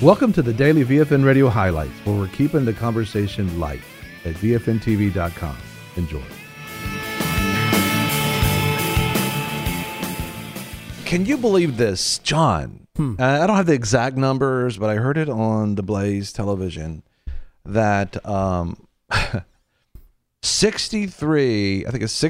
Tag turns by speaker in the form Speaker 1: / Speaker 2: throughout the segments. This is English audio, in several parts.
Speaker 1: Welcome to the Daily VFN Radio Highlights, where we're keeping the conversation light at VFNTV.com. Enjoy. Can you believe this, John? I don't have the exact numbers, but I heard it on the Blaze television that 63, I think it's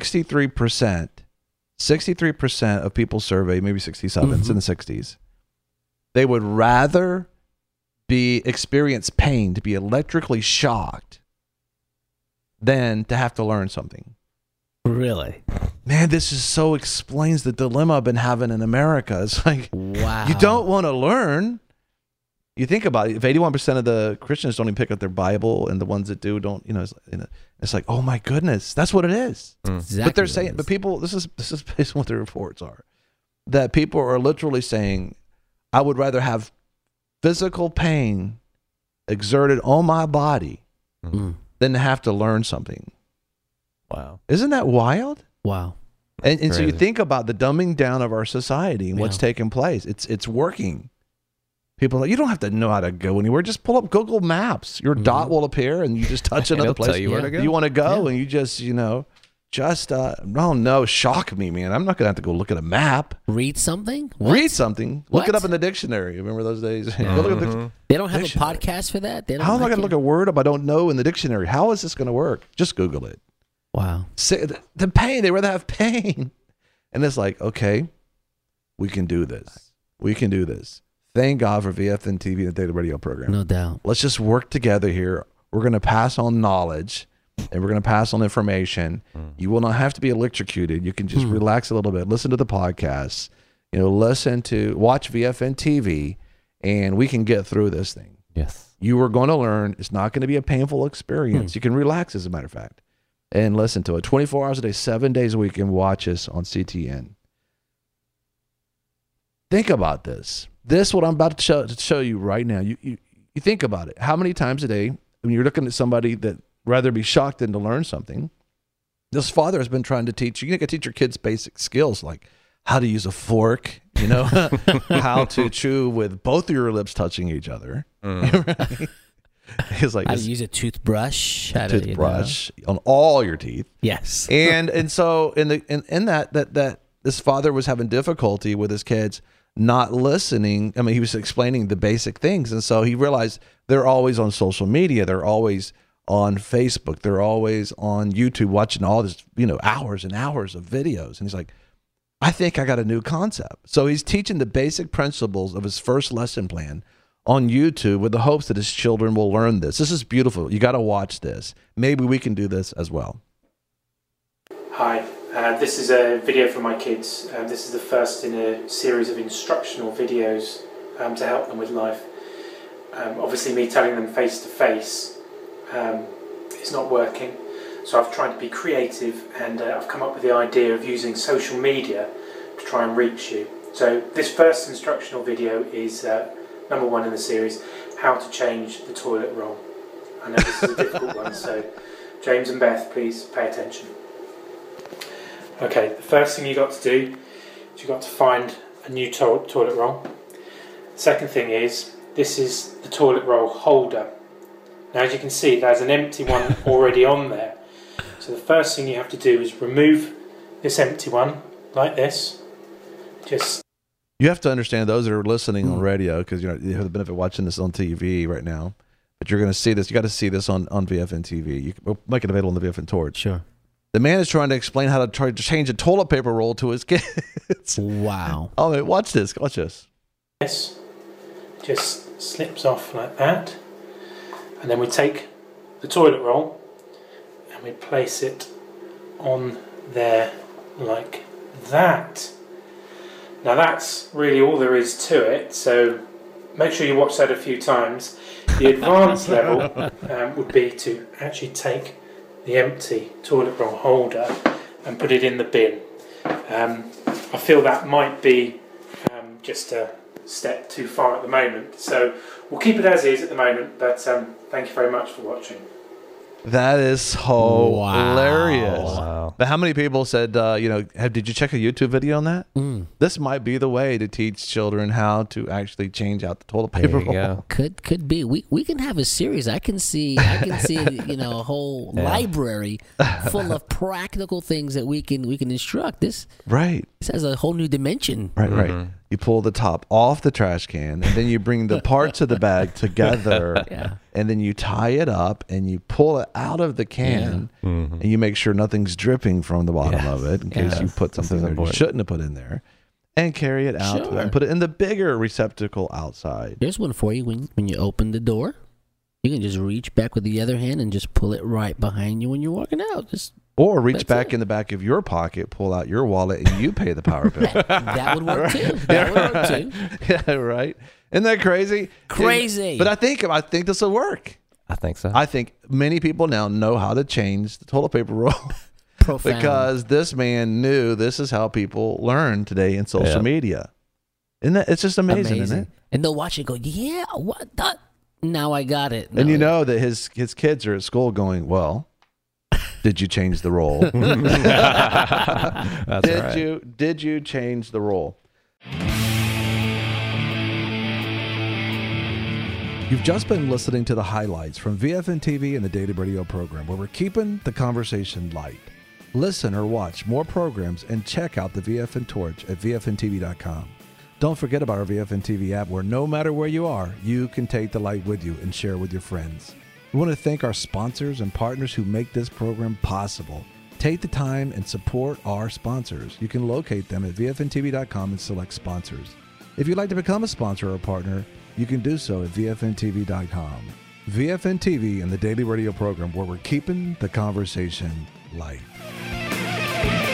Speaker 1: 63% of people surveyed, maybe 67, it's in the 60s. They would rather experience pain, to be electrically shocked, than to have to learn something.
Speaker 2: Really?
Speaker 1: Man, this is so explains the dilemma I've been having in America. It's like,
Speaker 2: wow.
Speaker 1: You don't want to learn. You think about it. If 81% of the Christians don't even pick up their Bible, and the ones that do don't, it's like, oh my goodness, that's what it is.
Speaker 2: Exactly.
Speaker 1: But they're saying, but people, this is based on what the reports are, that people are literally saying, I would rather have physical pain exerted on my body than to have to learn something.
Speaker 3: Wow.
Speaker 1: Isn't that wild?
Speaker 2: Wow.
Speaker 1: And so you think about the dumbing down of our society and what's taking place. It's working. People are like, you don't have to know how to go anywhere. Just pull up Google Maps. Your dot will appear, and you just touch another place.
Speaker 3: Tell you where to go.
Speaker 1: You want to go, and you just, shock me, man. I'm not going to have to go look at a map.
Speaker 2: Read something? What?
Speaker 1: Read something. Look it up in the dictionary. Remember those days? Go look at
Speaker 2: They don't have
Speaker 1: dictionary.
Speaker 2: a podcast for that? They don't.
Speaker 1: How am I going to look at a word if I don't know in the dictionary? How is this going to work? Just Google it.
Speaker 2: Wow.
Speaker 1: The pain, they rather have pain. And it's like, okay, we can do this. We can do this. Thank God for VFN TV and the Daily Radio program.
Speaker 2: No doubt.
Speaker 1: Let's just work together here. We're going to pass on knowledge, and we're going to pass on information. You will not have to be electrocuted. You can just relax a little bit. Listen to the podcasts. Watch VFN TV, and we can get through this thing.
Speaker 3: Yes.
Speaker 1: You are going to learn. It's not going to be a painful experience. You can relax, as a matter of fact, and listen to it 24 hours a day, 7 days a week, and watch us on CTN. Think about this. This, what I'm about to show you right now, you think about it. How many times a day, when you're looking at somebody that rather be shocked than to learn something, this father has been trying to teach you. You got to teach your kids basic skills like how to use a fork, how to chew with both of your lips touching each other. Right? It's like
Speaker 2: how to use a toothbrush.
Speaker 1: On all your teeth.
Speaker 2: Yes.
Speaker 1: and so in that this father was having difficulty with his kids not listening. I mean, he was explaining the basic things, and so he realized they're always on social media. They're always on Facebook. They're always on YouTube watching all this, hours and hours of videos. And he's like, I think I got a new concept. So he's teaching the basic principles of his first lesson plan on YouTube with the hopes that his children will learn this. This is beautiful. You got to watch this. Maybe we can do this as well.
Speaker 4: Hi, this is a video for my kids. This is the first in a series of instructional videos to help them with life. Obviously me telling them face to face is not working, so I've tried to be creative, and I've come up with the idea of using social media to try and reach you. So this first instructional video is number 1 in the series, how to change the toilet roll. I know this is a difficult one, so James and Beth, please pay attention. Okay, the first thing you've got to do is you've got to find a new toilet roll. Second thing is, this is the toilet roll holder. Now, as you can see, there's an empty one already on there. So the first thing you have to do is remove this empty one, like this.
Speaker 1: You have to understand, those that are listening on radio, because you have the benefit of watching this on TV right now, but you're going to see this. You got to see this on VFN TV. We'll make it available on the VFN Torch.
Speaker 2: Sure.
Speaker 1: The man is trying to explain how to try to change a toilet paper roll to his kids.
Speaker 2: Wow.
Speaker 1: Oh, man, watch this. Watch this.
Speaker 4: This just slips off like that. And then we take the toilet roll and we place it on there like that. Now that's really all there is to it, so make sure you watch that a few times. The advanced level would be to actually take the empty toilet roll holder and put it in the bin. I feel that might be just a step too far at the moment, so we'll keep it as is at the moment, but thank you very much for watching.
Speaker 1: That is hilarious.
Speaker 3: Wow.
Speaker 1: But how many people said, did you check a YouTube video on that? This might be the way to teach children how to actually change out the toilet paper
Speaker 3: There you
Speaker 1: roll.
Speaker 3: go.
Speaker 2: Could be. We can have a series. I can see a whole library full of practical things that we can instruct. This
Speaker 1: Right.
Speaker 2: has a whole new dimension.
Speaker 1: Right. You pull the top off the trash can, and then you bring the parts of the bag together,
Speaker 2: Yeah.
Speaker 1: and then you tie it up, and you pull it out of the can, and you make sure nothing's dripping from the bottom of it in case you put something there you shouldn't have put in there, and carry it out
Speaker 2: Sure.
Speaker 1: and put it in the bigger receptacle outside.
Speaker 2: There's one for you when you open the door. You can just reach back with the other hand and just pull it right behind you when you're walking out. Just
Speaker 1: Or reach
Speaker 2: That's
Speaker 1: back
Speaker 2: it.
Speaker 1: in the back of your pocket, pull out your wallet, and you pay the power bill.
Speaker 2: that would work too. That would work too.
Speaker 1: Yeah, right. Isn't that crazy?
Speaker 2: Crazy.
Speaker 1: But I think this will work.
Speaker 3: I think so.
Speaker 1: I think many people now know how to change the toilet paper roll
Speaker 2: Profound.
Speaker 1: because this man knew this is how people learn today in social media. Isn't that? It's just amazing, isn't it?
Speaker 2: And they'll watch it and go, yeah, what the? Now I got it.
Speaker 1: And
Speaker 2: Now
Speaker 1: you
Speaker 2: I-
Speaker 1: know that his kids are at school going, well, did you change the roll?
Speaker 3: That's right.
Speaker 1: Did you change the roll? You've just been listening to the highlights from VFN TV and the Daily Radio program, where we're keeping the conversation light. Listen or watch more programs and check out the VFN Torch at VFNTV.com. Don't forget about our VFN TV app, where no matter where you are, you can take the light with you and share with your friends. We want to thank our sponsors and partners who make this program possible. Take the time and support our sponsors. You can locate them at VFNTV.com and select sponsors. If you'd like to become a sponsor or partner, you can do so at VFNTV.com. VFN TV and the Daily Radio program, where we're keeping the conversation light.